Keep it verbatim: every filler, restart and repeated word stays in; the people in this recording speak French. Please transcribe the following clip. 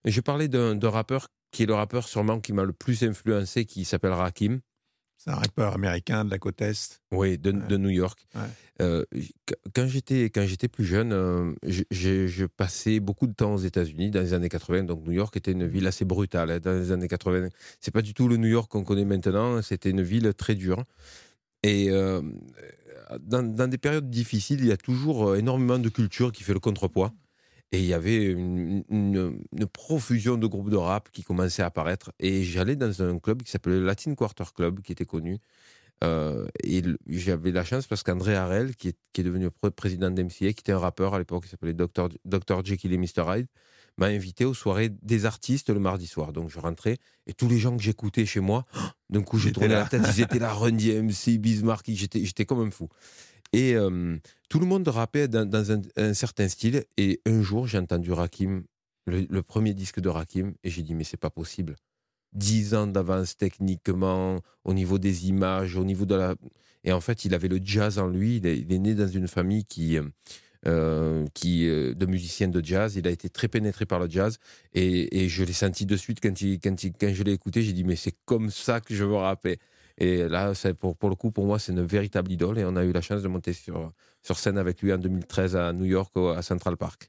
Et je parlais d'un, d'un rappeur qui est le rappeur sûrement qui m'a le plus influencé, qui s'appelle Rakim. C'est un rappeur américain de la côte Est. Oui, de, Ouais. de New York. Ouais. Euh, quand, j'étais, quand j'étais plus jeune, euh, je, je, je passais beaucoup de temps aux États-Unis dans les années quatre-vingts. Donc New York était une ville assez brutale hein, dans les années quatre-vingts. C'est pas du tout le New York qu'on connaît maintenant. C'était une ville très dure. Et euh, dans, dans des périodes difficiles, il y a toujours énormément de culture qui fait le contrepoids. Et il y avait une, une, une profusion de groupes de rap qui commençaient à apparaître. Et j'allais dans un club qui s'appelait le Latin Quarter Club, qui était connu. Euh, et le- j'avais la chance parce qu'André Harel, qui est, qui est devenu pr- président d'M C A, qui était un rappeur à l'époque, qui s'appelait docteur docteur Jekyll et mister Hyde, m'a invité aux soirées des artistes le mardi soir. Donc je rentrais et tous les gens que j'écoutais chez moi, d'un coup Il j'ai était tourné là. la tête, ils étaient là, Run D M C, Bismarck, j'étais, j'étais comme un fou. Et euh, tout le monde rappait dans, dans un, un certain style. Et un jour, j'ai entendu Rakim, le, le premier disque de Rakim, et j'ai dit, mais c'est pas possible. Dix ans d'avance techniquement, au niveau des images, au niveau de la... Et en fait, il avait le jazz en lui. Il est, il est né dans une famille qui... Euh, qui, euh, de musiciens de jazz, il a été très pénétré par le jazz et, et je l'ai senti de suite quand, il, quand, il, quand je l'ai écouté, j'ai dit mais c'est comme ça que je veux rapper. Et là, c'est pour, pour le coup, pour moi, c'est une véritable idole et on a eu la chance de monter sur, sur scène avec lui en deux mille treize à New York, au- à Central Park.